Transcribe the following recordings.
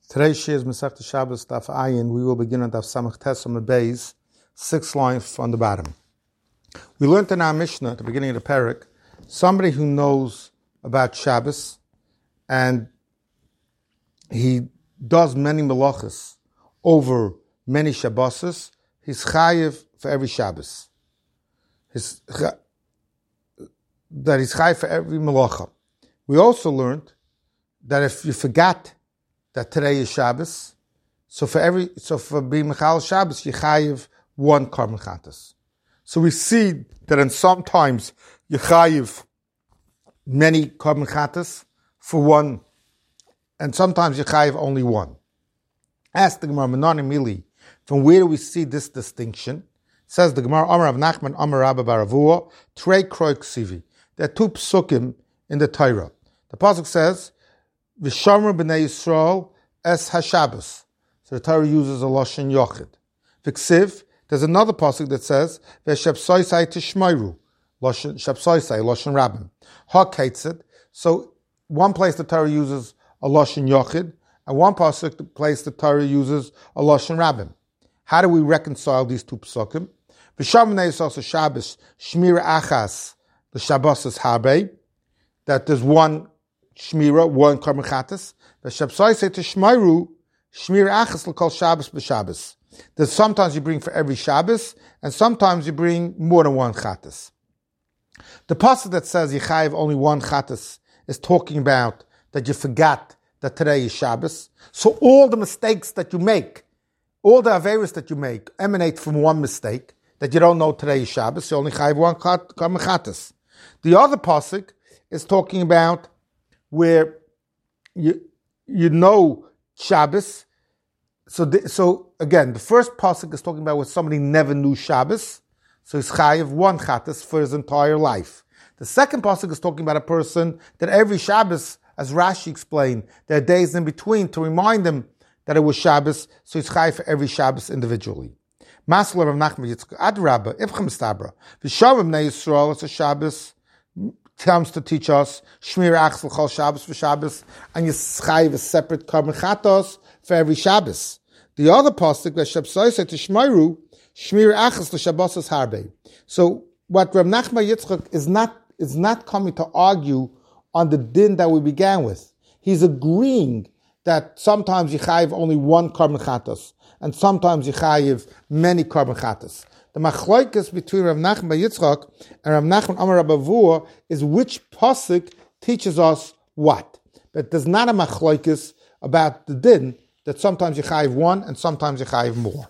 Today's shir is Masechta Shabbos Daf Ayin. We will begin on Daf Samach Tes Amud Beis, 6 lines from the bottom. We learned in our Mishnah at the beginning of the parak, somebody who knows about Shabbos and he does many melachos over many Shabboses, he's chayiv for every Shabbos. He's chayiv for every melacha. We also learned that if you forgot that today is Shabbos, so for being Mechal Shabbos, you chayiv one Karban Chatas. So we see that in sometimes you chayiv many Karban Chatas for one, and sometimes you chayiv only one. Ask the Gemara, Menani Mili, from where do we see this distinction? Says the Gemara, Amar Rav Nachman, Amar Rabba bar Avuha, Trei Kroi Ksivi. There are two psukim in the Torah. The pasuk says, V'shamru b'nei Yisrael es haShabbos. So the Torah uses a lashon yochid. V'ksiv, there's another pasuk that says V'shapsoisai tishmeiru, lashon shapsoisai, lashon rabbim. Ha-keitzed. So one place the Torah uses a lashon yochid, and one pasuk the place the Torah uses a lashon rabbim. How do we reconcile these two psukim? V'shamru b'nei Yisrael Shabbos shmira achas l'Shabbos es harbe. That there's one Shmira, one Karban Chatas. The Shabsai say to Shmairu, Shmira Achas l'kol Shabbos b'Shabbos. That sometimes you bring for every Shabbos, and sometimes you bring more than one Chatas. The pasuk that says Yechayev only one Chatas is talking about that you forgot that today is Shabbos. So all the mistakes that you make, all the averos that you make, emanate from one mistake, that you don't know today is Shabbos, you only Chayev one Karban Chatas. The other pasuk is talking about where you know Shabbos. So again, the first pasuk is talking about where somebody never knew Shabbos, so he's chayiv one chatas for his entire life. The second pasuk is talking about a person that every Shabbos, as Rashi explained, there are days in between to remind him that it was Shabbos, so he's chayiv for every Shabbos individually. Masler Rav Nachman Yitzchak Adrabba Ivchem Stabra V'Shavim Bnei Yisrael. It's a Shabbos. Comes to teach us Shmir Achas l'Chol Shabbos for Shabbos, and you chayiv a separate Karban Chatos for every Shabbos. The other pasuk that Shabsai said to Shmairu, Shmir Achas l'Shabbos es harbe. So what Rav Nachman Yitzchak is not coming to argue on the din that we began with. He's agreeing that sometimes you chayiv only one Karban Chatos, and sometimes you chayiv many Karban Chatos. The machlokes between Rav Nachman Yitzchak and Rav Nachman Amar Rabba Avuha is which pasuk teaches us what. But there's not a machlokes about the din that sometimes you chayiv one and sometimes you chayiv more.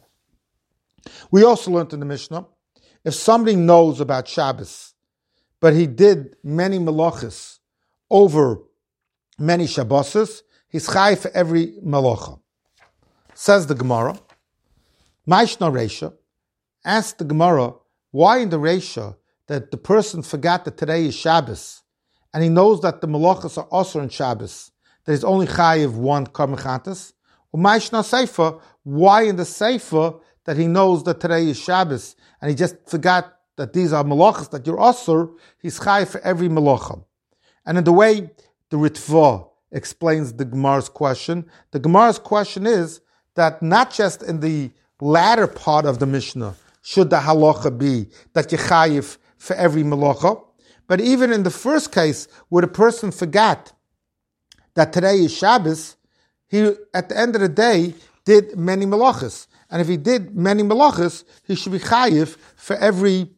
We also learned in the Mishnah, if somebody knows about Shabbos, but he did many melachos over many Shabboses, he's chayiv for every melacha. Says the Gemara, Maishna Reisha. Ask the Gemara, why in the Reisha that the person forgot that today is Shabbos, and he knows that the melachos are also on Shabbos, that he's only chayiv one Karban Chatas? U'ma'ishna Seifa, why in the Seifa that he knows that today is Shabbos, and he just forgot that these are melachos, that you're asur, he's chayiv for every melacha? And in the way the Ritva explains the Gemara's question is that not just in the latter part of the Mishnah should the halacha be that you chayiv for every melacha, but even in the first case where the person forgot that today is Shabbos, he at the end of the day did many melachos, and if he did many melachos, he should be chayiv for every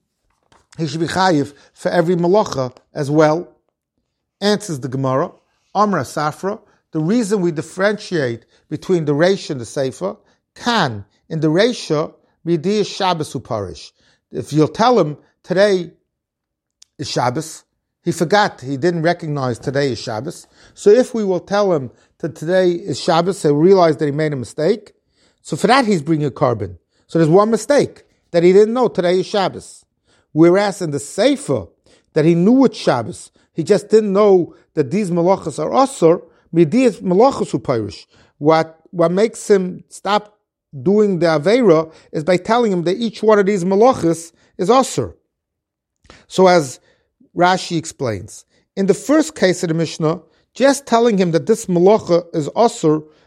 melacha as well. Answers the Gemara, Amra Safra. The reason we differentiate between the Reisha and the Seifa, can in the Reisha, B'yediyah Shabbos uparish. If you'll tell him today is Shabbos, he forgot, he didn't recognize today is Shabbos. So if we will tell him that today is Shabbos, he'll realize that he made a mistake. So for that he's bringing a carbon. So there's one mistake, that he didn't know today is Shabbos. Whereas in the Sefer, that he knew it's Shabbos, he just didn't know that these malachas are asur, B'yediyah malachas uparish. What makes him stop doing the Aveira is by telling him that each one of these malachas is asur. So as Rashi explains, in the first case of the Mishnah, just telling him that this malacha is asur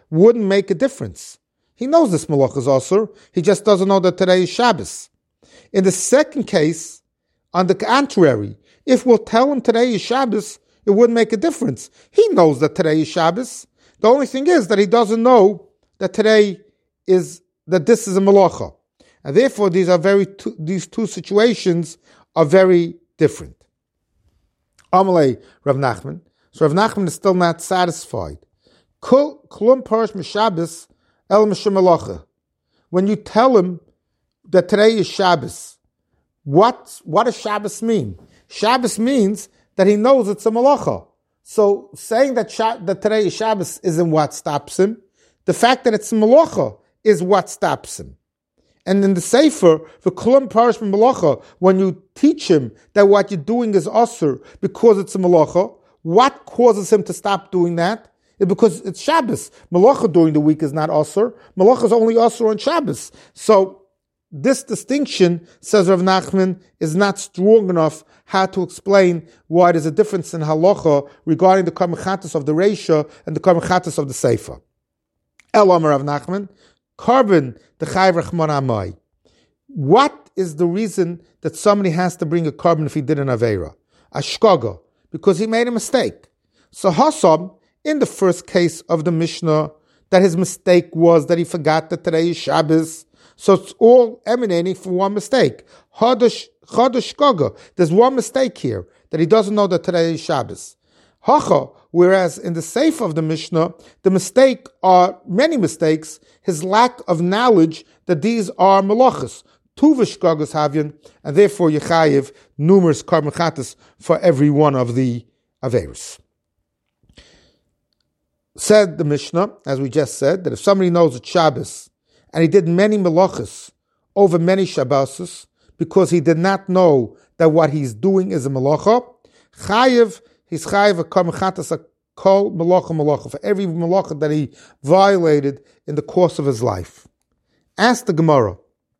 wouldn't make a difference. He knows this malacha is asur, he just doesn't know that today is Shabbos. In the second case, on the contrary, if we'll tell him today is Shabbos, it wouldn't make a difference. He knows that today is Shabbos. The only thing is that he doesn't know that this is a malacha. And therefore, these two situations are very different. Amalei Rav Nachman. So Rav Nachman is still not satisfied. Klum Parish Mishabbos El Mishimalacha. When you tell him that today is Shabbos, what does Shabbos mean? Shabbos means that he knows it's a malacha. So saying that today is Shabbos isn't what stops him. The fact that it's a malacha is what stops him. And in the Sefer, the Klum Parish Malacha, when you teach him that what you're doing is asur because it's a malacha, what causes him to stop doing that? It's because it's Shabbos. Malacha during the week is not asur. Malacha is only asur on Shabbos. So this distinction, says Rav Nachman, is not strong enough how to explain why there's a difference in halacha regarding the karban chatas of the Reisha and the karban chatas of the Sefer. El Amar Rav Nachman, Carbon the Chayv Rachman Amai. What is the reason that somebody has to bring a carbon if he did an Aveira? Ashkaga, because he made a mistake. So Hasam, in the first case of the Mishnah, that his mistake was that he forgot that today is Shabbos. So it's all emanating from one mistake. Chadash, there's one mistake here, that he doesn't know that today is Shabbos. Hacha, whereas in the Seif of the Mishnah, the mistake are many mistakes, his lack of knowledge that these are malachas, tuvish gagas havyan, and therefore yechayev numerous karban chatas for every one of the averos. Said the Mishnah, as we just said, that if somebody knows it's Shabbos and he did many malachas over many Shabbosos because he did not know that what he's doing is a malacha, he's chayev a karban chatas kol malacha for every malacha that he violated in the course of his life. Ask the Gemara,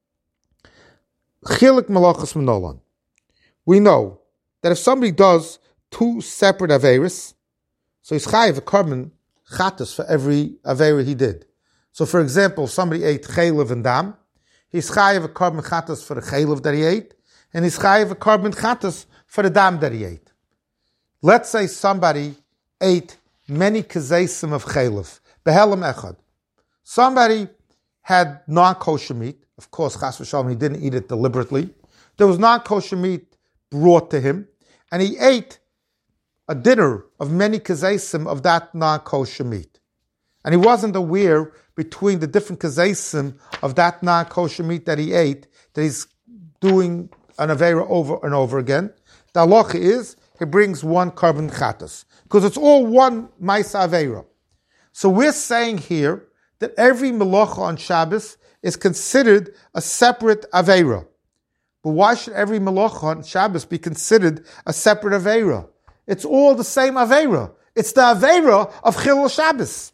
chilik malachas menolan. We know that if somebody does two separate averis, so he's chayev a karban chatas for every avera he did. So, for example, if somebody ate chaylev and dam, he's chayev a karban chatas for the chaylev that he ate, and he's chayev a karban chatas for the dam that he ate. Let's say somebody ate many kazeisim of chaylev, behelam echad. Somebody had non-kosher meat. Of course, chas v'shalom, he didn't eat it deliberately. There was non-kosher meat brought to him, and he ate a dinner of many kazeisim of that non-kosher meat. And he wasn't aware between the different kazeisim of that non-kosher meat that he ate, that he's doing an avera over and over again. The halacha is, he brings one karban chatas, because it's all one ma'isa avera. So we're saying here that every melacha on Shabbos is considered a separate avera. But why should every melacha on Shabbos be considered a separate avera? It's all the same avera. It's the avera of Chilul Shabbos.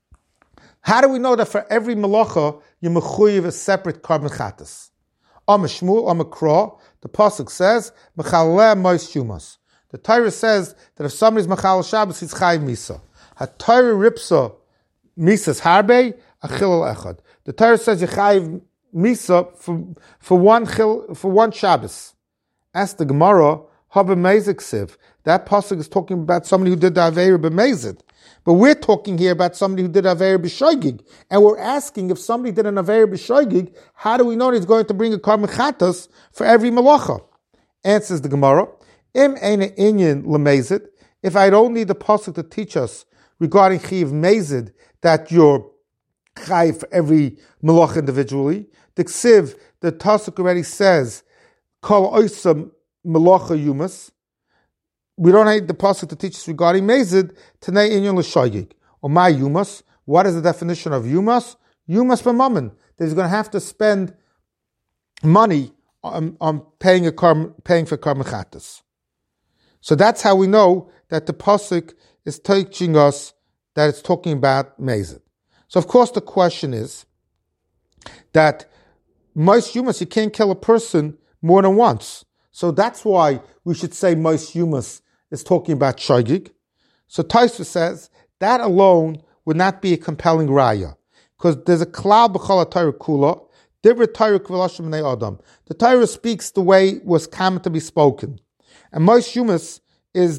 How do we know that for every melacha you mechuyev a separate karban chatas? Shmuel, Kra, the pasuk says, Mechaleh mois shumas. The Torah says that if somebody's machal Shabbos, he's chayiv misa. HaTorah ripsa misas harbe achilul echad. The Torah says you chayiv misa for one Shabbos. Ask the Gemara, haba mezik siv. That pasuk is talking about somebody who did the aveira b'mezid. But we're talking here about somebody who did aveira b'shoigig. And we're asking if somebody did an aveira b'shoigig, how do we know that he's going to bring a karban chatas for every malacha? Answers the Gemara, Im eina inyan lemezid. If I don't need the pasuk to teach us regarding chiv mezid, that you're chayiv for every malacha individually, the ksiv, the pasuk already says, kol oisam malacha yumas. We don't need the pasuk to teach us regarding mezid, tanei inyan l'shoigig. Or my yumas, what is the definition of yumas? Yumas b'mammon. That he's going to have to spend money on paying for karban chatas. So that's how we know that the pasuk is teaching us that it's talking about mezid. So of course the question is that mois yumas, you can't kill a person more than once. So that's why we should say mois yumas is talking about shoigig. So Tosfos says that alone would not be a compelling raya. Because there's a klal b'chol Torah kula, divrei Torah k'v'lashon b'nei adam. The Torah speaks the way it was common to be spoken. And Mos Shumas is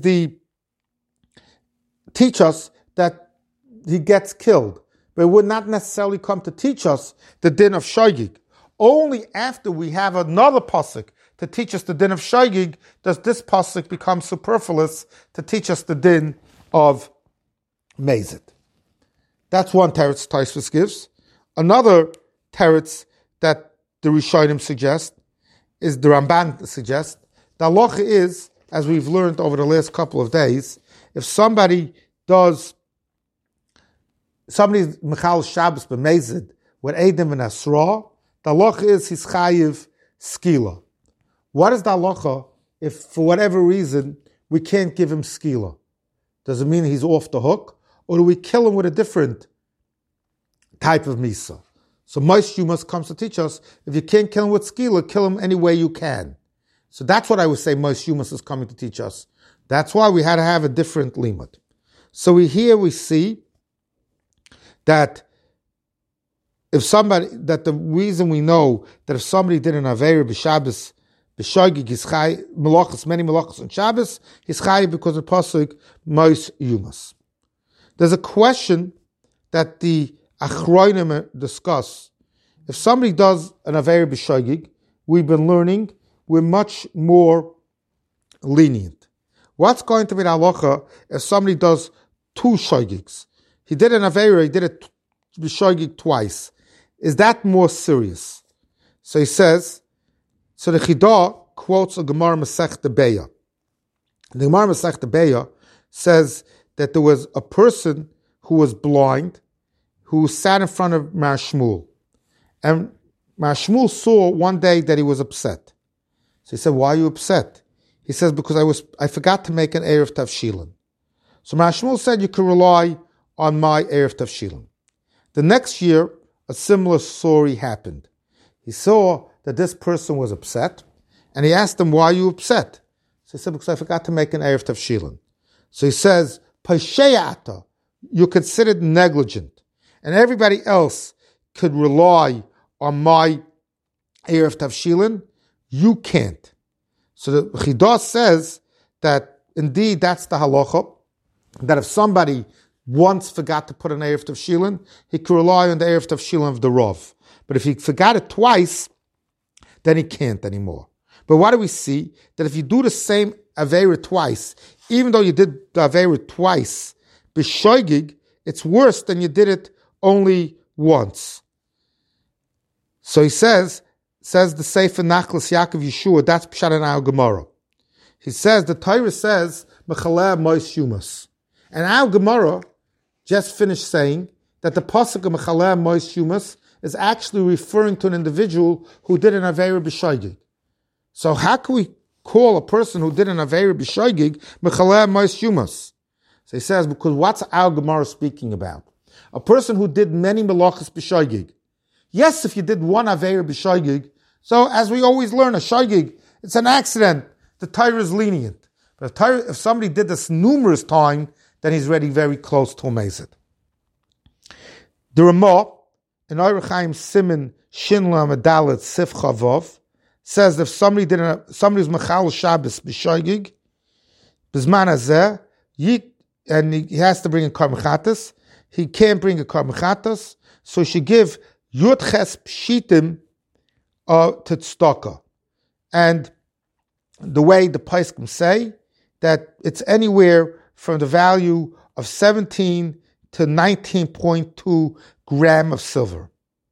teach us that he gets killed. But it would not necessarily come to teach us the din of shogig. Only after we have another pasuk to teach us the din of shogig does this pasuk become superfluous to teach us the din of mezid. That's one teretz Tosfos gives. Another teretz that the Rishonim suggest is the Ramban suggests. The halacha is, as we've learned over the last couple of days, if somebody's Mechal Shabbos b'mezid with Eidim and Asra, the halacha is his chayiv skila. What is the halacha if for whatever reason we can't give him skila? Does it mean he's off the hook? Or do we kill him with a different type of misa? So Mos Shumas comes to teach us, if you can't kill him with skila, kill him any way you can. So that's what I would say Mos Shumas is coming to teach us. That's why we had to have a different limud. So we see that the reason we know that if somebody did an Aveira b'Shabbos, b'Shogig, his chay, many melachos on Shabbos, his chay because of pasuk Mos Shumas. There's a question that the Achronim discuss. If somebody does an Aveira b'Shogig, we've been learning, we're much more lenient. What's going to be the halacha if somebody does two shogigs? He did an Aveira, he did it b'Shogig twice. Is that more serious? So he says, so the Chidah quotes a Gemara Masechta Beya. The Gemara Masechta Beya says that there was a person who was blind who sat in front of Mar Shmuel. And Mar Shmuel saw one day that he was upset. So he said, why are you upset? He says, because I forgot to make an Erev Tavshilin. So Mar Shmuel said, you can rely on my Erev Tavshilin. The next year, a similar story happened. He saw that this person was upset, and he asked him, why are you upset? So he said, because I forgot to make an Erev Tavshilin. So he says, Pasheata, you're considered negligent, and everybody else could rely on my Erev Tavshilin, you can't. So the Chidah says that indeed that's the halacha, that if somebody once forgot to put an Erev Tavshilin, he could rely on the Erev Tavshilin of the Rav. But if he forgot it twice, then he can't anymore. But what do we see? That if you do the same Aveira twice, even though you did the Aveira twice, b'Shogig, it's worse than you did it only once. So he says the Sefer Nachlas Yaakov Yeshua, that's Pshat in our Gemara. He says, the Torah says, Mechaleh Mos Shumas. And our Gemara just finished saying that the pasuk of Mechaleh Mos Shumas is actually referring to an individual who did an Aveira b'Shogig. So how can we call a person who did an Aveira b'Shogig Mechaleh Mos Shumas? So he says, because what's our Gemara speaking about? A person who did many melachos b'Shogig. Yes, if you did one Aveira b'Shogig, so as we always learn, a Shogig, it's an accident. The Torah is lenient. But if somebody did this numerous times, then he's already very close to a mezid. The Ramah, in Orach Chaim Siman Shinla Medalet Sif Chavov, says that if somebody's Mechal Shabbos b'Shogig, b'Zman Hazeh, and he has to bring a Karban Chatas, he can't bring a Karban Chatas, so he should give Yudches Pshitim to Tzedakah. And the way the Poskim say, that it's anywhere from the value of 17 to 19.2 gram of silver.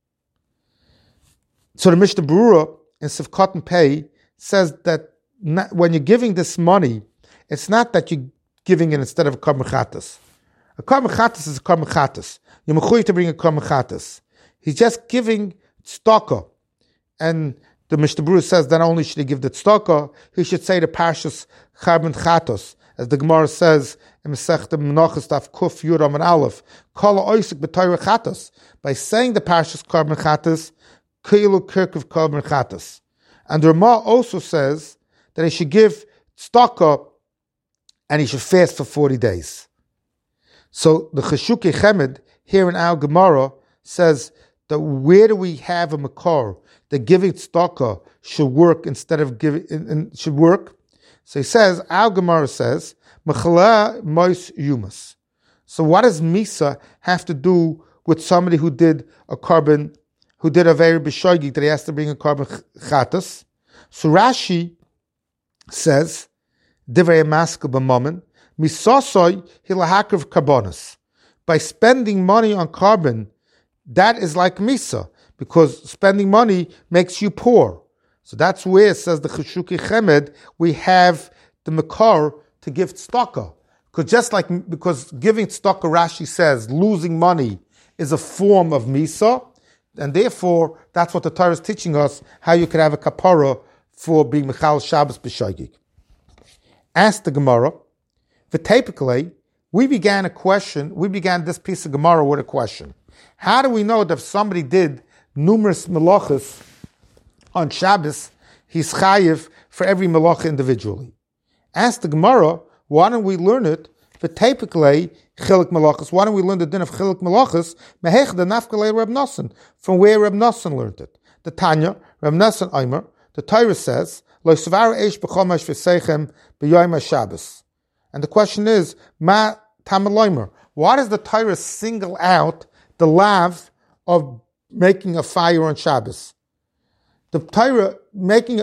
So the Mishnah Berurah in Sivkot and Pei says that when you're giving this money, it's not that you're giving it instead of a Karban Chatas. A Karban Chatas is a Karban Chatas. You're mechuyev to bring a Karban Chatas. He's just giving tzedakah. And the Mishnah Berurah says that not only should he give the tzedakah, he should say the Parshas Karban Chatos, as the Gemara says in Masechta Menachos Daf Kuf Yud Amud Aleph, Kol Oisik B'Torah Chatos. By saying the Parshas Karban Chatos, Keilu Kirkav Karban Chatos. And the Ramah also says that he should give tzedakah and he should fast for 40 days. So the Cheshuke Chemed here in our Gemara says that where do we have a makar that giving tzedakah should work instead of giving should work? So he says our Gemara says mechala mois yumas. So what does misa have to do with somebody who did a carbon, who did a very b'shoigig that he has to bring a carbon chatas? So Rashi says divrei maskel b'momen misasoy hilahakav karbonos. By spending money on carbon, that is like misa, because spending money makes you poor. So that's where it says the Cheshuke Chemed, we have the makar to give tzedakah. Because giving tzedakah, Rashi says, losing money is a form of misa, and therefore that's what the Torah is teaching us, how you could have a kapara for being Mechal Shabbos b'shoigig. Ask the Gemara, v'tepikle, we began this piece of Gemara with a question. How do we know that if somebody did numerous melachos on Shabbos, he's chayiv for every melacha individually? Ask the Gemara, why don't we learn it for typically chilik melachos? Why don't we learn the din of chilik melachos? Mehech the nafkalei Reb Nosson, from where Reb Nosson learned it. The Tanya, Reb Nosson Eimer, the Torah says, Lo svar eish b'chomash v'seichem b'yoyim Shabbos. And the question is, ma tamaloimer? Why does the Torah single out the lav of making a fire on Shabbos? The Torah making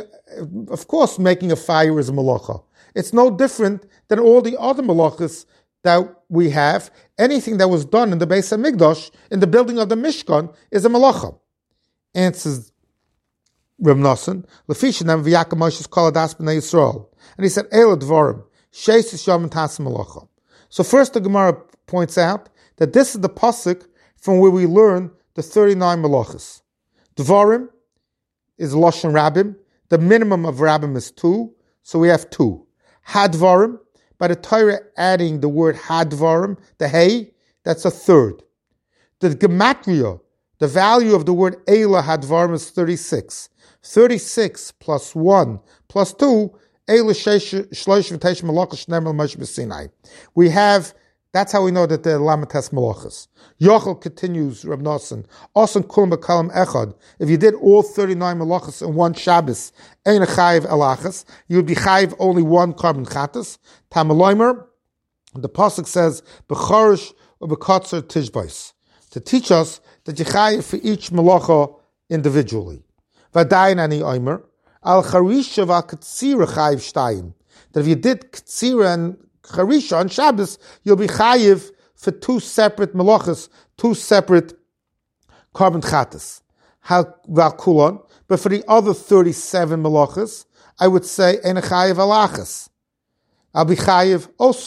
a fire is a malacha. It's no different than all the other malachas that we have. Anything that was done in the Beis HaMikdash, in the building of the Mishkan, is a malacha. Answers Reb Nosson, Lefishanam v'yakam Moshe's koladas b'nei Yisrael. And he said, Eila dvarim, sheis yom tas malacha. So first the Gemara points out that this is the pasuk from where we learn the 39 malachas. Dvarim is Lashon Rabbim. The minimum of Rabbim is 2, so we have 2. Hadvarim, by the Torah adding the word Hadvarim, the Hey, that's a 3rd. The Gematria, the value of the word Eila Hadvarim is 36. 36 plus 1 plus 2, Eila Shlosh V'Teish Malachas Shneimel Moshe B'Sinai. We have, that's how we know that the Lamates Malachas. Yochel continues, Reb Nosson, Osan Kulam B'Kalam Echad. If you did all 39 Malachas in one Shabbos, Ein Chayiv Elachas, you would be Chayiv only one carbon chatas. Tamaloimer, the pasuk says, B'chorish or B'kotzer Tishbais, to teach us that you Chayiv for each Malacha individually. V'adayin ani oimer, Al Charisha V'Katzira Chayiv Shtayim, that if you did Katzira and Charisha on Shabbos, you'll be Chayiv for 2 separate melachas, 2 separate carbon chatas. Valkulon, but for the other 37 melachas, I would say en chayiv alachas. I'll be chayiv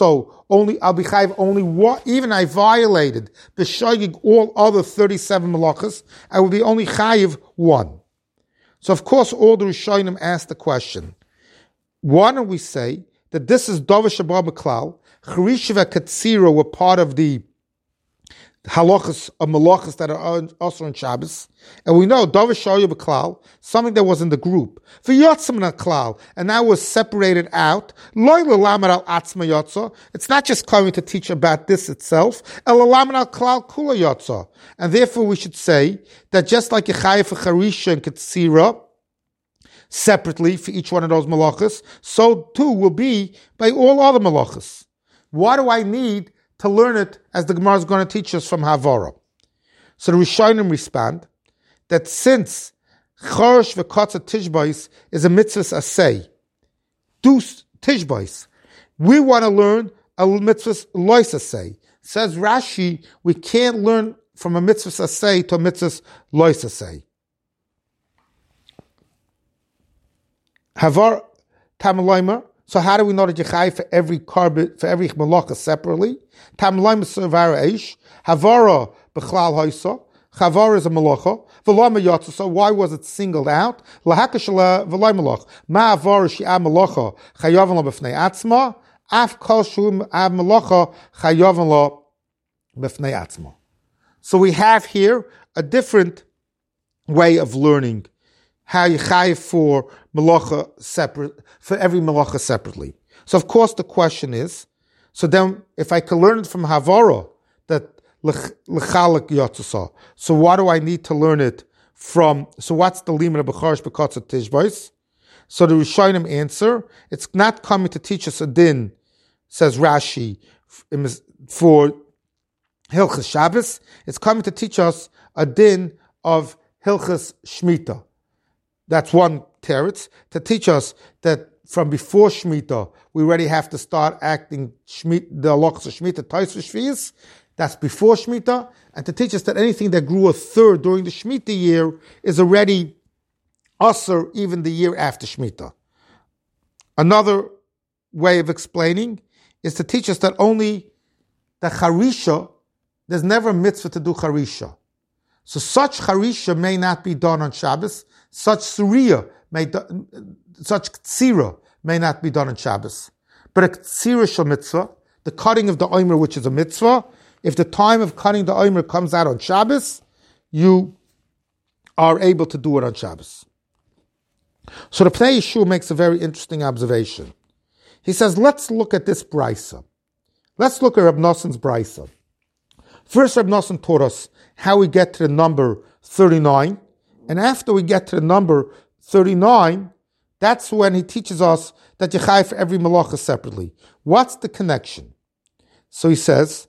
only one. Even I violated b'shoigig all other 37 melachas, I will be only chayiv 1. So of course, all the Rishonim asked the question: why don't we say that this is Dovish Abba Klal? Charisha Katsira were part of the halachas of malachas that are also on Shabbos, and we know Dovish Shoyu B'Klal, something that was in the group, V'yotzim Klal, and now was separated out. Loy l'lamed al atzma yotza. It's not just coming to teach about this itself. El l'lamed al klal kula yotza, and therefore we should say that just like Yechayah for Charisha and Katsira separately for each one of those malachas, so too will be by all other malachas. Why do I need to learn it as the Gemara is going to teach us from Havara? So the Rishonim respond that since Chorosh v'Kotzer Tishbais is a mitzvah asay, do Tishbais, we want to learn a mitzvah lois asay. Says Rashi, we can't learn from a mitzvah asay to a mitzvah lois asay. Havar Tamalaymer. So how do we know that you chai for every carbon, for every malacha separately? Tamlaim sevara eish, havara b'chlal hoisa. Havara is a malacha. V'lama yotza. So why was it singled out? Lahakashala v'lay malach. Ma havara shi'ah malacha chayavan lo b'fnei atzma. Af kol shu'im av malacha chayavan lo b'fnei atzma. So we have here a different way of learning how you chayiv for malacha separate, for every malacha separately. So of course the question is, so then if I can learn it from Havara, that l'chalak yotzasa. So why do I need to learn it from? So what's the limit of b'charish b'katz tishbos? So the Rishonim answer, it's not coming to teach us a din, says Rashi, for Hilchas Shabbos. It's coming to teach us a din of Hilchas Shemitah. That's one teretz, to teach us that from before Shemitah, we already have to start acting the halachas of Shemitah, Tais v'Shvius. That's before Shemitah. And to teach us that anything that grew a third during the Shemitah year is already Asur even the year after Shemitah. Another way of explaining is to teach us that only the Charisha, there's never a mitzvah to do Charisha. So such Charisha may not be done on Shabbos, such Suriyah such Ktsira may not be done on Shabbos. But a Ktsira shel mitzvah, the cutting of the Omer, which is a mitzvah, if the time of cutting the Omer comes out on Shabbos, you are able to do it on Shabbos. So the Pnei Yeshua makes a very interesting observation. He says, let's look at this brisa. Let's look at Reb Noson's brisa. First, Reb Noson taught us how we get to the number 39. And after we get to the number 39, that's when he teaches us that you chai for every malacha separately. What's the connection? So he says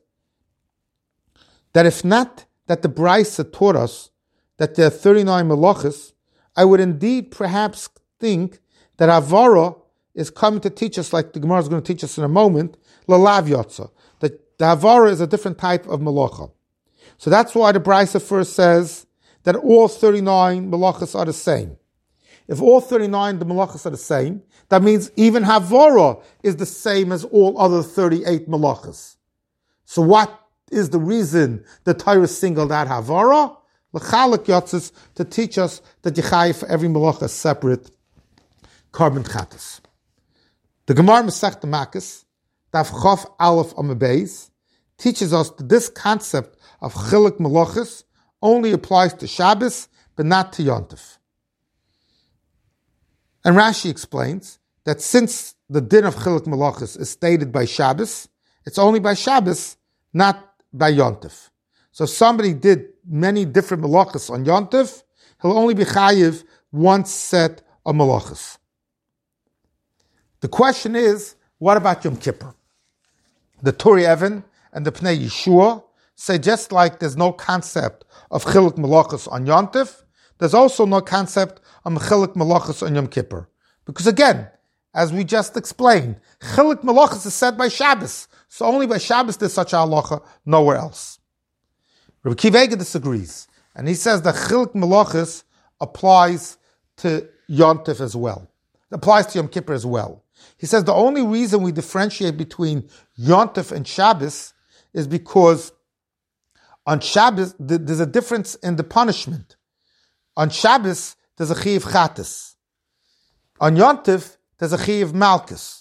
that if not that the brisa taught us that there are 39 malachas, I would indeed perhaps think that Havara is coming to teach us, like the Gemara is going to teach us in a moment, Lalav Yotza, that the Havara is a different type of malacha. So that's why the Brisa first says that all 39 malachas are the same. If all 39 the malachas are the same, that means even Havara is the same as all other 38 malachas. So what is the reason the Torah singled out Havara? L'chalak yotzes, to teach us that Yechai for every malacha is separate carbon chatas. The Gemara Masech Makkos, Daf Chof Aleph Amud Beis, teaches us that this concept of chiluk malachas only applies to Shabbos, but not to Yontif. And Rashi explains that since the din of chiluk malachas is stated by Shabbos, it's only by Shabbos, not by Yontif. So if somebody did many different malachas on Yontif, he'll only be chayiv one set of malachas. The question is, what about Yom Kippur? The Turi Even and the Pnei Yeshua say just like there's no concept of chiluk malachas on Yontif, there's also no concept of chiluk malachas on Yom Kippur. Because again, as we just explained, chiluk malachas is said by Shabbos, so only by Shabbos there's such a halacha, nowhere else. Rabbi Akiva Eiger disagrees, and he says that chiluk malachas applies to Yontif as well. It applies to Yom Kippur as well. He says the only reason we differentiate between Yontif and Shabbos is because on Shabbos there's a difference in the punishment. On Shabbos there's a chiyuv chatas. On Yontif there's a chiyuv malchus.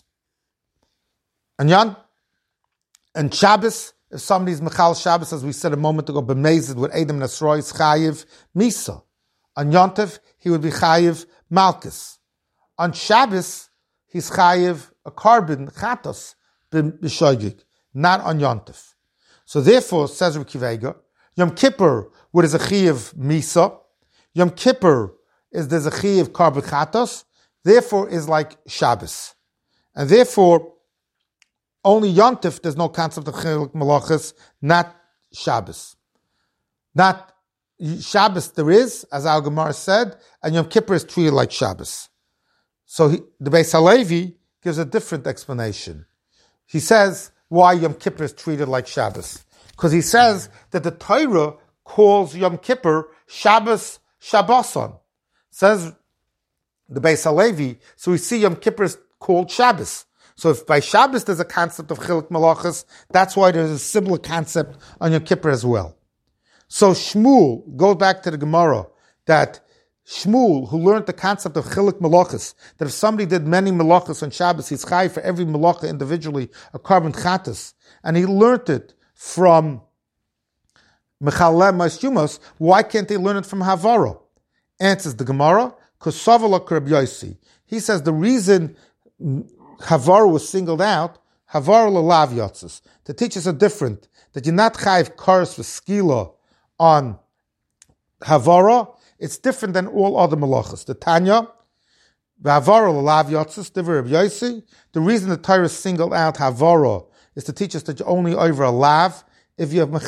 On Shabbos, if somebody's Mechal Shabbos, as we said a moment ago, b'mezid with Edom Nasroi, is chayiv Misa. On Yontif, he would be chayiv Malchus. On Shabbos, he's chayiv a carbon, chatos, b'shoigig, not on Yontif. So therefore, says Rabbi Akiva Eiger, Yom Kippur, where there's a chayiv Misa, Yom Kippur there's a chayiv carbon chatos, therefore is like Shabbos. And therefore, only Yontif, there's no concept of chiluk malachas, not Shabbos. Not Shabbos there is, as Al Gemara said, and Yom Kippur is treated like Shabbos. So the Beis Halevi gives a different explanation. He says why Yom Kippur is treated like Shabbos. Because he says that the Torah calls Yom Kippur Shabbos Shabboson. Says the Beis Halevi, so we see Yom Kippur is called Shabbos. So if by Shabbos there's a concept of chiluk malachas, that's why there's a similar concept on Yom Kippur as well. So Shmuel goes back to the Gemara that Shmuel, who learned the concept of chiluk malachas, that if somebody did many malachas on Shabbos, he's chai for every malacha individually a carbon chatas, and he learned it from Mechaleh Masyumos. Why can't they learn it from Havara? Answers the Gemara, Kosavala Krab Yosi. He says the reason Havara was singled out Havara Lalav Yotzes, to teach us a different, that you're not chayiv kares v'skila on Havara. It's different than all other malachas. The Tanya, Havara Lalav Yotzes, Divrei Rabbi Yossi. The reason the Torah singled out Havara is to teach us that you're only over a lav if you did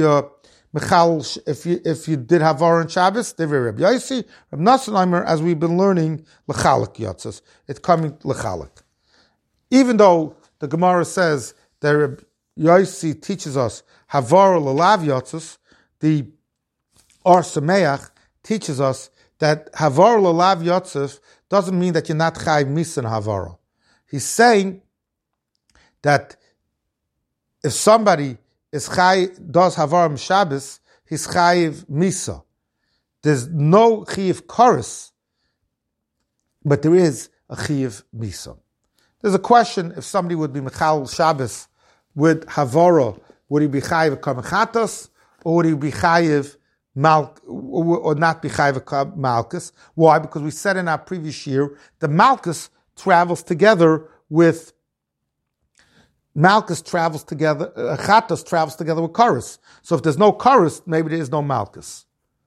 Havara on Shabbos. Divrei Rabbi Yossi, Rabbi Nosson Omer, as we've been learning, L'chalak Yotzes. It's coming L'chalak. Even though the Gemara says that Rabbi Yossi teaches us Havara Lalav Yotzes, the Or Sameach teaches us that Havara Lalav Yotzes doesn't mean that you're not chayiv misa in Havara. He's saying that if somebody does Havara Shabbos, he's chayiv misa. There's no chayiv kares, but there is a chayiv misa. There's a question if somebody would be mechal Shabbos with Havara, would he be chayiv karmechatos, or would he be chayiv or not be chayiv malchus? Why? Because we said in our previous year the malchus travels together with chatos travels together with kares. So if there's no kares, maybe there is no malchus.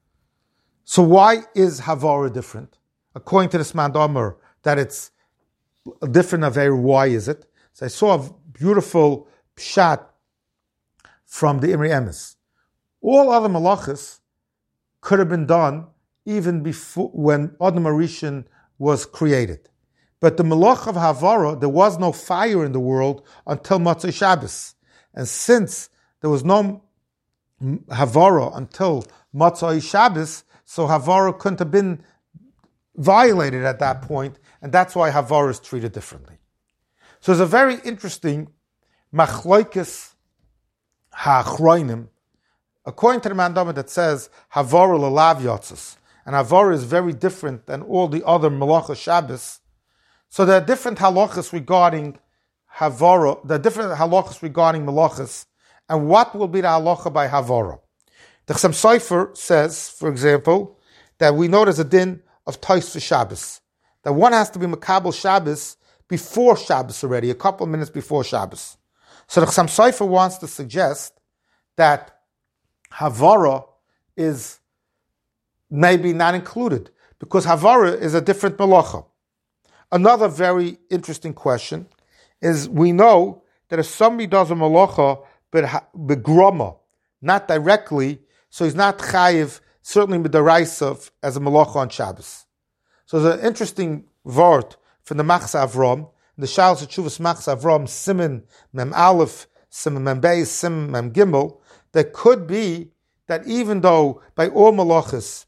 So why is Havara different? According to this man Omer, that it's a different Aveira. Why is it? So I saw a beautiful pshat from the Imri Emes. All other malachas could have been done even before when Adam Arishan was created. But the malach of Havara, there was no fire in the world until Motzei Shabbos. And since there was no Havara until Motzei Shabbos, so Havara couldn't have been violated at that point, and that's why Havara is treated differently. So there's a very interesting machloikis ha'achroinim, according to the Mandama, that says Havara Lalav Yotzes, and Havara is very different than all the other Malacha Shabbos. So there are different halachas regarding Havara, there are different halachas regarding Malachas, and what will be the halacha by Havara. The Chassam Sofer says, for example, that we know there's a din of Tais for Shabbos, that one has to be Makabel Shabbos before Shabbos already, a couple of minutes before Shabbos. So the Chassam Sofer wants to suggest that Havara is maybe not included, because Havara is a different Malacha. Another very interesting question is, we know that if somebody does a Malacha begroma, not directly, so he's not chayiv, certainly b'daraisa as a malacha on Shabbos. So there's an interesting word from the Machs Avram, the Shalos Tshuvas Machs Avram, Siman Mem Aleph, Siman Mem Beis, Siman Mem Gimel. There could be that even though by all malachas,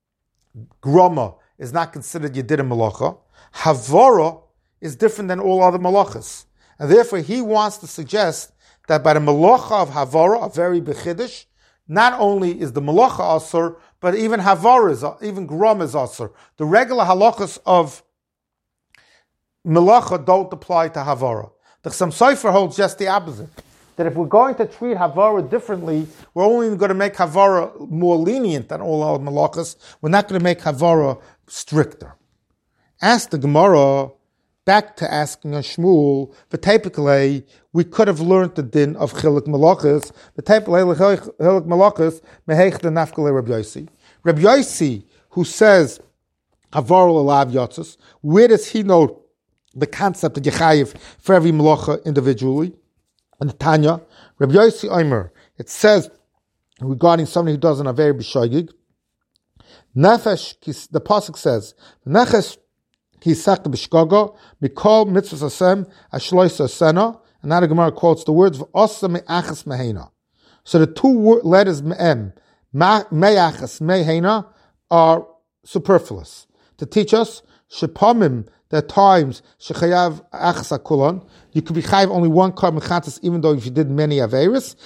groma is not considered Yedid malacha, Havara is different than all other malachas. And therefore he wants to suggest that by the malacha of Havara, a very bechidish, not only is the malacha asur, but even Havara is, even Grom is asur. The regular halachas of malacha don't apply to Havara. The Chassam Sofer holds just the opposite. That if we're going to treat Havara differently, we're only going to make Havara more lenient than all our malachas. We're not going to make Havara stricter. Ask the Gemara, back to asking on Shmuel, v'teipikale, we could have learned the din of Chilik Malachas, v'teipikale Chilik Malachas, meheich the nafkale Rabbi Yossi. Rabbi Yossi, who says, Havara Lalav Yotzes, where does he know the concept of Yechayiv for every Malacha individually? And the Tanya, Rabbi Yossi Omer, it says, regarding somebody who does an Aveir B'Shoigig, Nefesh, the Pasuk says, Nefesh Kisakta B'Shkogo, Mikol Mitzvahs Asem, Ashloisa Sena, and now the Gemara quotes the words, V'osa Me'achas Mehena. So the two letters Me'em, Me'achas Mehena, are superfluous. To teach us, Shepamim, there are times, Shechayav Achas HaKulon, you could be chayiv only one korban chatas, even though if you did many averis.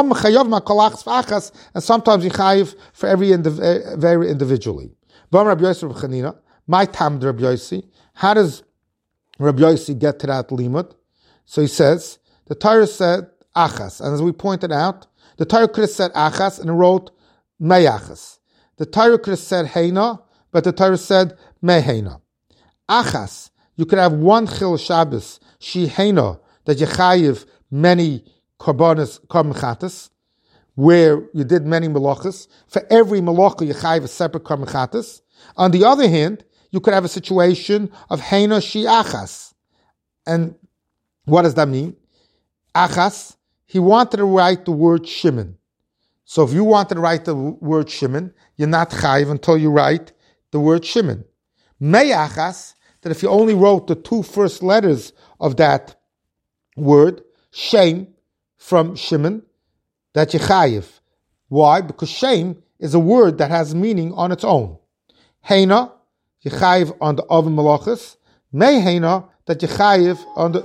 And sometimes you chayiv for every aveira individually. My tam Rabbi Yossi. How does Rabbi Yossi get to that limud? So he says the Torah said achas, and as we pointed out, the Torah could have said achas and it wrote meyachas. The Torah could have said heina, but the Torah said meheina. Achas, you could have one chil Shabbos, she heina, that you chayiv many korban chatas, where you did many malachas. For every malacha, you chayiv a separate korban chatas. On the other hand, you could have a situation of heina shi achas. And what does that mean? Achas, he wanted to write the word Shimon. So if you wanted to write the word Shimon, you're not chayiv until you write the word Shimon. Me'achas, that if you only wrote the two first letters of that word, Shem, from Shimon, that you chayiv. Why? Because Shem is a word that has meaning on its own. Heina, you chayiv on the oven malachas. Me'heina, that you chayiv on the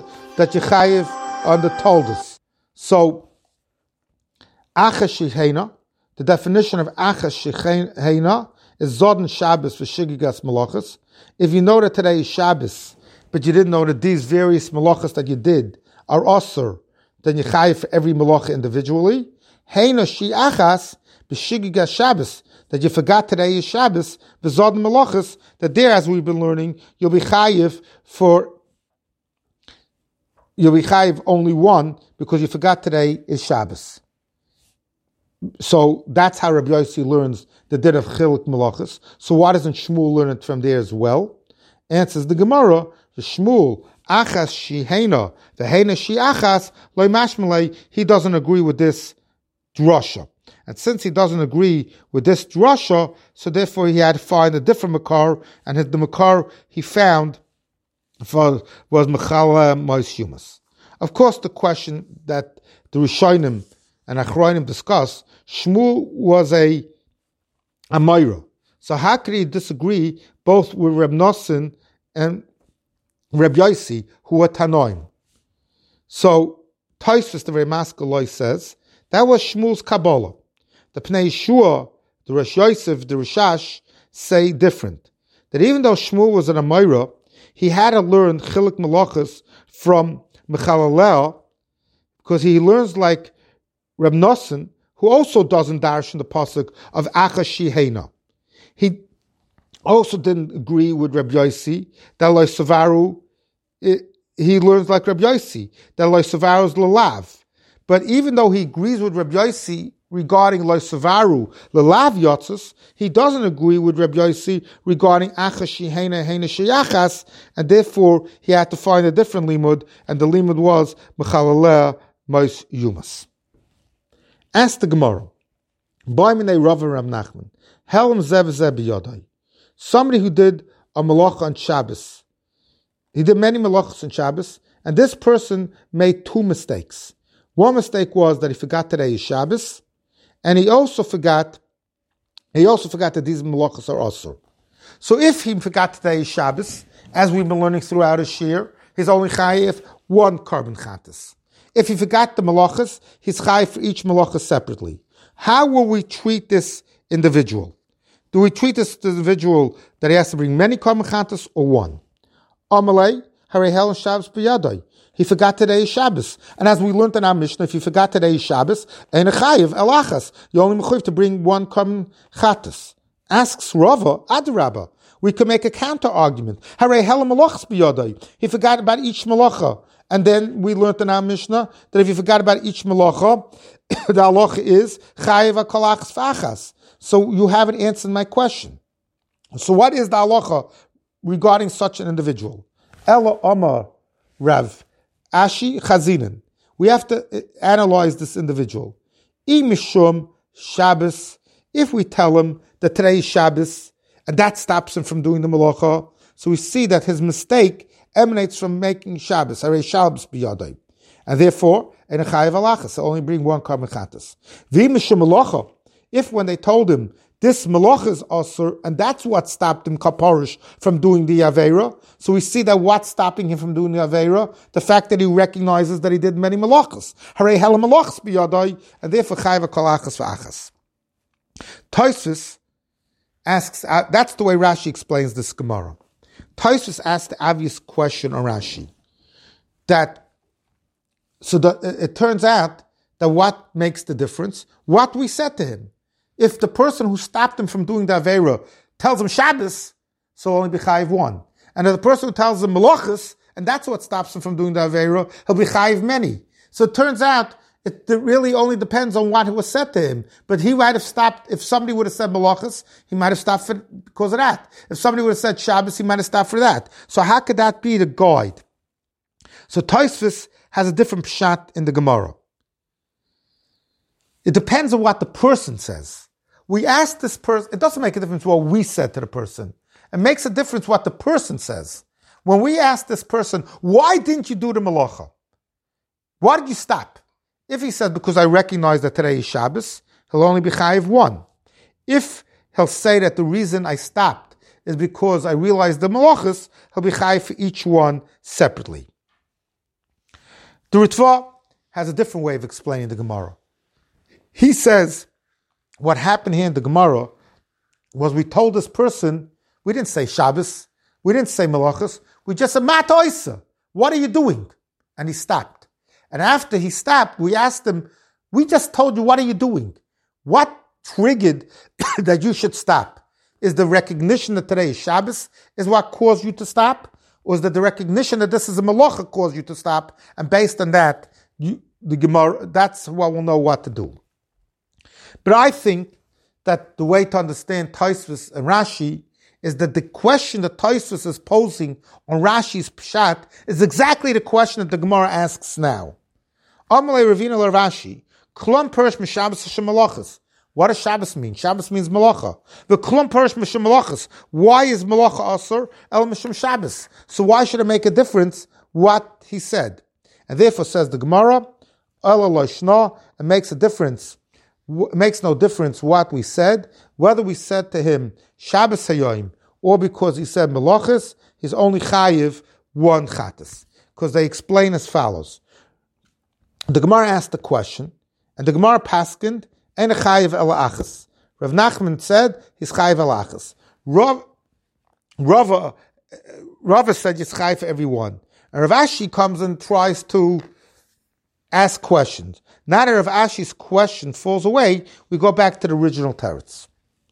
toldos. So, achas sheheina, the definition of achas sheheina is Zodin Shabbos for Shigigas Malachas. If you know that today is Shabbos, but you didn't know that these various malachas that you did are osur, then you chayiv for every malacha individually. Heina shi achas b'shigigas Shabbos, that you forgot today is Shabbos, v'zodin malachas, that there, as we've been learning, you'll be chayiv only one because you forgot today is Shabbos. So that's how Rabbi Yossi learns the din of Chilik Malachas. So why doesn't Shmuel learn it from there as well? Answers the Gemara, the Shmuel, Achas Shihena, the Hena Shi Achas, Loi Mashmalei, he doesn't agree with this drasha. And since he doesn't agree with this drasha, so therefore he had to find a different makar, and the makar he found was Mechala Mois Yumas. Of course, the question that the Rishonim and Achronim discuss, Shmuel was a Moira. So how could he disagree both with Reb Nosson and Reb Yossi, who were Tanoim? So Tosfos, the Remaskaloi, says that was Shmuel's Kabbalah. The Pnei Yeshua, the Rosh Yosef, the Rishash say different. That even though Shmuel was an Amoira, he had to learn Chilik Malachas from Mechalalel, because he learns like Reb Nosson, who also doesn't darshan the pasuk of Achas Shihena. He also didn't agree with Reb Yossi that Lo Savaru, he learns like Reb Yossi that Lo Savaru is Lalav. But even though he agrees with Reb Yossi regarding Lo Savaru Lalav Yotzes, he doesn't agree with Reb Yossi regarding Achas Shihena Hena Sheyachas, and therefore he had to find a different limud, and the limud was Mechalaleh Mois Yumas. Ask the Gemara, somebody who did a malacha on Shabbos. He did many malachas on Shabbos, and this person made two mistakes. One mistake was that he forgot today is Shabbos, and he also forgot that these malachas are asur. So if he forgot today is Shabbos, as we've been learning throughout his year, he's only chayiv one korban chatas. If he forgot the malachas, he's chayiv for each malacha separately. How will we treat this individual? Do we treat this individual that he has to bring many korban chatas or one? Amalei, harei hel Shabbos b'yadai. He forgot today is Shabbos. And as we learned in our Mishnah, if you forgot today is Shabbos, ein chayiv el achas. You only mechuyev to bring one korban chatas. Asks Rava, Adrabah. We can make a counter argument. Harei hel malachas b'yadai. He forgot about each malacha. And then we learned in our Mishnah that if you forgot about each malacha, the halacha is chayiv kol achas v'achas. So you haven't answered my question. So what is the halacha regarding such an individual? Ela Amar Rav Ashi Chazinin. We have to analyze this individual. I mishum Shabbos. If we tell him that today is Shabbos, and that stops him from doing the malacha, so we see that his mistake emanates from making Shabbos, Harei Shabbos b'yadai, and therefore ein chayiv alachas. So only bring one korban chatas. V'im mishum malacha. If when they told him this malacha is asur, and that's what stopped him kaparish from doing the avera, so we see that what's stopping him from doing the avera, the fact that he recognizes that he did many malachas, Harei hel malachas b'yadai, and therefore chayiv kol achas v'achas. Tosfos asks, that's the way Rashi explains this Gemara. Tosfos asked the obvious question on Rashi. It turns out that what makes the difference? What we said to him. If the person who stopped him from doing the Aveira tells him Shabbos, so only be chayiv one. And if the person who tells him Malachas and that's what stops him from doing the Aveira, he'll be chayiv many. So it turns out, it really only depends on what was said to him. But he might have stopped, if somebody would have said Malachas, he might have stopped because of that. If somebody would have said Shabbos, he might have stopped for that. So how could that be the guide? So Tosfos has a different pshat in the Gemara. It depends on what the person says. We ask this person, it doesn't make a difference what we said to the person. It makes a difference what the person says. When we ask this person, why didn't you do the Malacha? Why did you stop? If he said, because I recognize that today is Shabbos, he'll only be chayiv one. If he'll say that the reason I stopped is because I realized the malachas, he'll be chayiv for each one separately. The Ritva has a different way of explaining the Gemara. He says, what happened here in the Gemara was we told this person, we didn't say Shabbos, we didn't say malachas, we just said, Mat Oisa, what are you doing? And he stopped. And after he stopped, we asked him, we just told you, what are you doing? What triggered that you should stop? Is the recognition that today is Shabbos is what caused you to stop? Or is that the recognition that this is a malacha caused you to stop? And based on that, the Gemara, that's what we'll know what to do. But I think that the way to understand Tosfos and Rashi is that the question that Tosfos is posing on Rashi's pshat is exactly the question that the Gemara asks now. Amalei Ravina Rashi, Klum Perish Mishabbos Hashem Malachas. What does Shabbos mean? Shabbos means Malacha. The Klum Perish Mishem Malachas. Why is Malacha Asur El Mishem Shabbos? So why should it make a difference what he said? And therefore says the Gemara, El Shna, it makes a difference. It makes no difference what we said, whether we said to him Shabbos Hayoim or because he said Malachas, he's only chayiv one chatas. Because they explain as follows. The Gemara asked the question, and the Gemara paskined, and a chayiv el achas. Rav Nachman said he's chayiv el achas. Rava said he's chayiv for everyone. And Rav Ashi comes and tries to ask questions. Now that Rav Ashi's question falls away, we go back to the original teretz.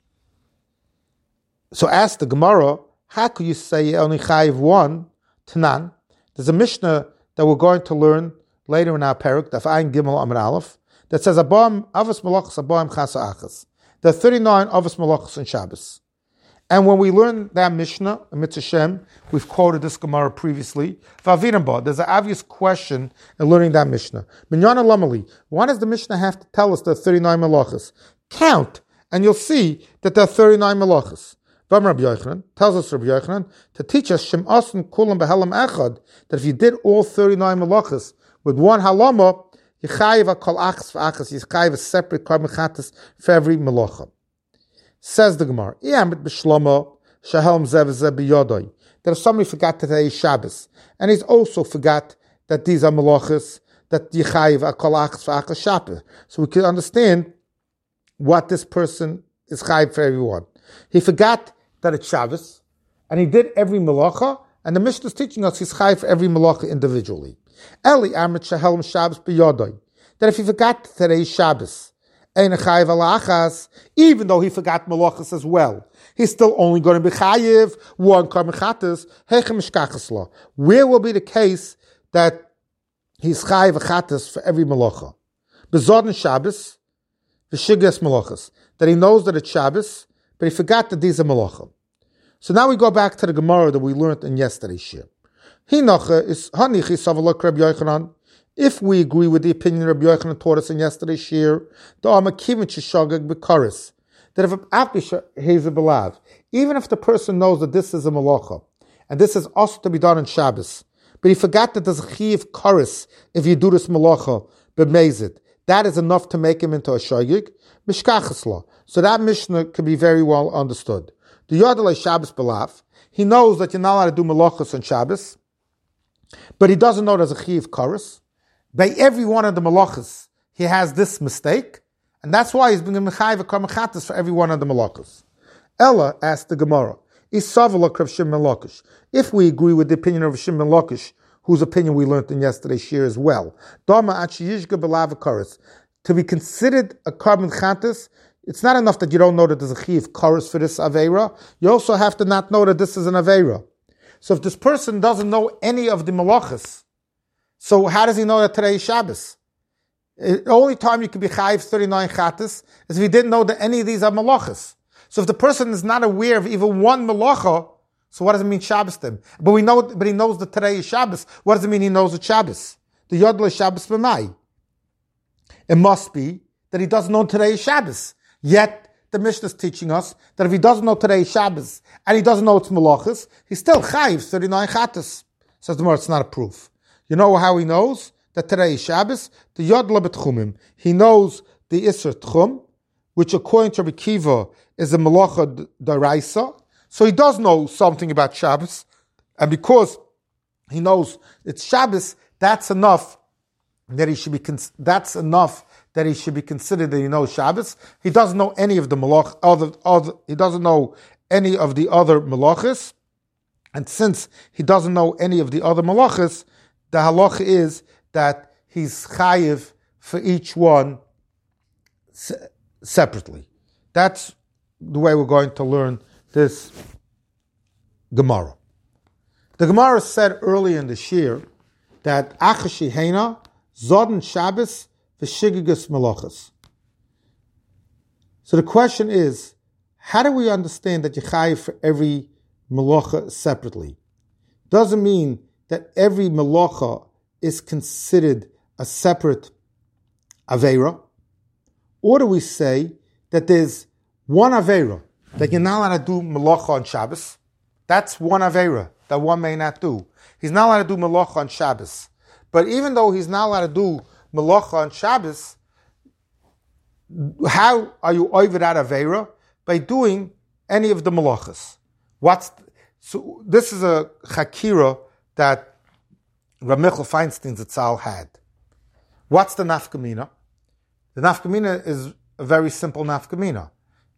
So ask the Gemara, how could you say only chayiv one? Tanan. There's a Mishnah that we're going to learn later in our parak, Daf Ayin Gimel Amud Aleph, that says Abam Avos Malachas Abam Chasa Achas. There are 39 Avos Malachas in Shabbos. And when we learn that Mishnah, Mitzvah Shem, we've quoted this Gemara previously, Vavinamba, there's an obvious question in learning that Mishnah. Minyana Lamali, why does the Mishnah have to tell us there are 39 Malachas? Count, and you'll see that there are 39 Malachas. Rabbi Yochanan tells us Rabbi Yochanan to teach us Shem Asun Kulam Behelam Echad, that if you did all 39 Malachas with one halama, Yechayiv a kol achas v'achas, Yechayiv a separate carbon chatas for every malacha. Says the Gemara, Iyamit b'shlomo shahelm zev zev b'yodoi. That if somebody forgot that today is Shabbos, and he's also forgot that these are malachas, that Yechayiv a kol achas v'achas Shabbos. So we can understand what this person is chayiv for everyone. He forgot that it's Shabbos, and he did every malacha, and the Mishnah is teaching us he's chayiv for every malacha individually. Eli Amrit Shahelm Shabbos b'yodoi. That if he forgot today's Shabbos, ein chayiv al achas, even though he forgot malachas as well, he's still only going to be chayiv one karban chatas hechem mishkachas la. Where will be the case that he's chayiv chatas for every malacha? Bezodin Shabbos, v'shigas malachas. That he knows that it's Shabbos, but he forgot that these are malacha. So now we go back to the Gemara that we learned in yesterday's shir. If we agree with the opinion Rabbi Yochanan taught us in yesterday's shir, that even if the person knows that this is a malacha, and this is also to be done on Shabbos, but he forgot that there's a chiv karis if you do this malacha, b'mezid, that is enough to make him into a shogeg, mishkachasla. So that Mishnah can be very well understood. The Yodalei Shabbos Belav, he knows that you're not allowed to do malachas on Shabbos, but he doesn't know there's a chiv karis. By every one of the malachas, he has this mistake, and that's why he's been mechayiv karban chatas for every one of the malachas. Ella asked the Gemara, if we agree with the opinion of Shimon Lakish, whose opinion we learned in yesterday's shir as well, to be considered a karban chatas, it's not enough that you don't know that there's a chiv karis for this aveira. You also have to not know that this is an aveira. So if this person doesn't know any of the malachas, so how does he know that today is Shabbos? The only time you can be chayiv 39 chattas is if he didn't know that any of these are malachas. So if the person is not aware of even one malacha, so what does it mean Shabbos to him? But he knows that today is Shabbos. What does it mean he knows it's Shabbos? The Yodel is Shabbos b'mai. It must be that he doesn't know today is Shabbos. Yet, the Mishnah is teaching us that if he doesn't know today is Shabbos and he doesn't know it's malachas, he's still chayiv 39 chattas. Says the Gemara, it's not a proof. You know how he knows that today is Shabbos? The Yodla b'tchumim. He knows the Isser Tchum, which according to Rabbi Kiva is a malacha d'oraisa. So he does know something about Shabbos, and because he knows it's Shabbos, that's enough that he should be considered that he knows Shabbos. He doesn't know any of the he doesn't know any of the other malachas, and since he doesn't know any of the other malachas, the halacha is that he's chayiv for each one separately. That's the way we're going to learn this Gemara. The Gemara said early in the Shir that Achashi Heina Zodin Shabbos v'shigigus malachas. So the question is, how do we understand that you chayiv for every malacha separately? Doesn't mean that every malacha is considered a separate aveira, or do we say that there's one aveira that you're not allowed to do malacha on Shabbos? That's one aveira that one may not do. He's not allowed to do malacha on Shabbos. But even though he's not allowed to do malacha on Shabbos, how are you over that aveira? By doing any of the malachas. So this is a chakira that Rav Michal Feinstein Zatzal had. What's the nafkamina? The nafkamina is a very simple nafkamina.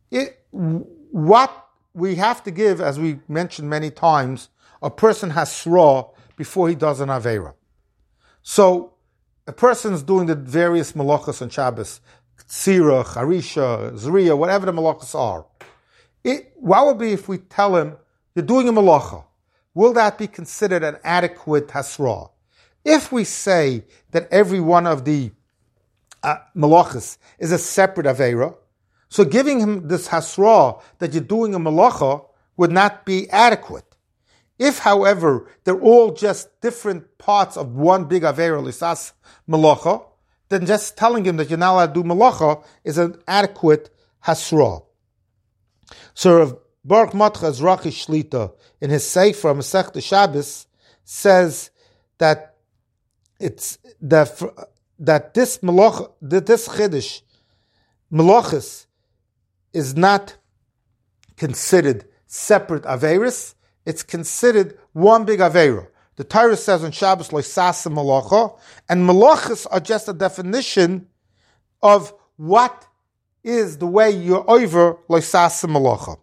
What we have to give, as we mentioned many times, a person has sra before he does an aveira. So a person is doing the various malachas on Shabbos, tzira, charisha, zriya, whatever the malachas are. What would be if we tell him, you're doing a malacha? Will that be considered an adequate hasra? If we say that every one of the malachas is a separate aveira, so giving him this hasra that you're doing a malacha would not be adequate. If, however, they're all just different parts of one big aveira, lisas malacha, then just telling him that you're not allowed to do malacha is an adequate hasra. So Rav Baruch Matcha Ezrachi Shlita, in his Sefer Masechta Shabbos, says that it's that this malacha, this chiddush malachas is not considered separate aveiros. It's considered one big aveira. The Torah says on Shabbos loisasa malacha, and malachas are just a definition of what is the way you're over loisasa malacha.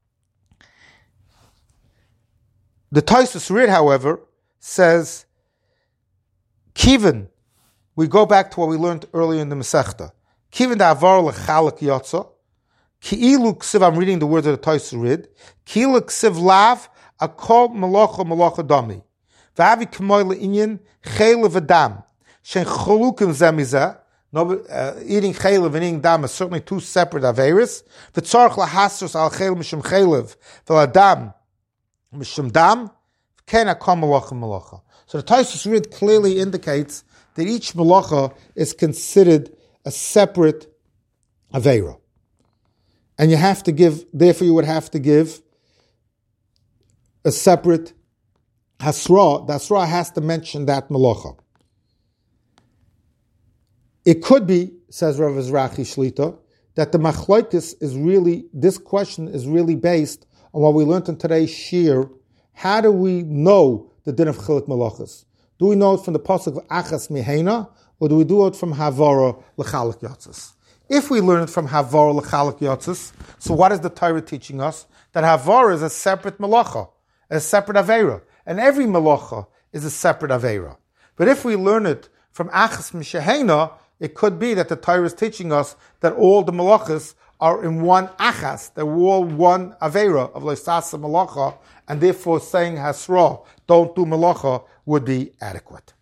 The Tosfos Rid, however, says, Kiven, we go back to what we learned earlier in the Masechta. Kiven da avar lechalak yotza, ki'ilu ksiv, I'm reading the words of the Tosfos Rid, ki'ilu ksiv lav, akol malacha malacha dami. V'avi k'moy le'inyin, chayla v'dam, shen cholukim zemizeh, eating chaylev and eating dam are certainly two separate aveiros. V'tzorch lahasros al chaylev mishum chaylev, v'ladam mishum dam, ken akol malacha malacha. So the Tosfos Rid clearly indicates that each malacha is considered a separate aveira. And you have to give, therefore you would have to give a separate hasra. The hasra has to mention that malacha. It could be, says Rav Ezrachi Shlita, that the machlokes is really, this question is really based on what we learned in today's shir. How do we know the din of chilik malachas? Do we know it from the pasuk of achas mihena, or do we do it from havara l'chalik yotzes? If we learn it from havara l'chalik yotzes, so what is the Torah teaching us? That havara is a separate malacha, a separate aveira, and every malacha is a separate aveira. But if we learn it from achas mishahena, it could be that the Torah is teaching us that all the malachas are in one achas. They're all one avera of loisasa malacha, and therefore saying hasra, don't do malacha, would be adequate.